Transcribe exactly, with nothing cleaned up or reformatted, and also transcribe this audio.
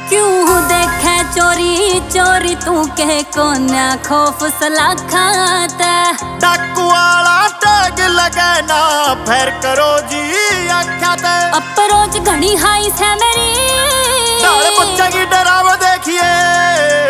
क्यों देखे चोरी चोरी तू कह कोना खौफ सला खाता डाकू वाला टैग लगे ना फिर करो जी आख्या ते अप्रोच घनी हाई से मेरी साले बच्चे की डराव देखिए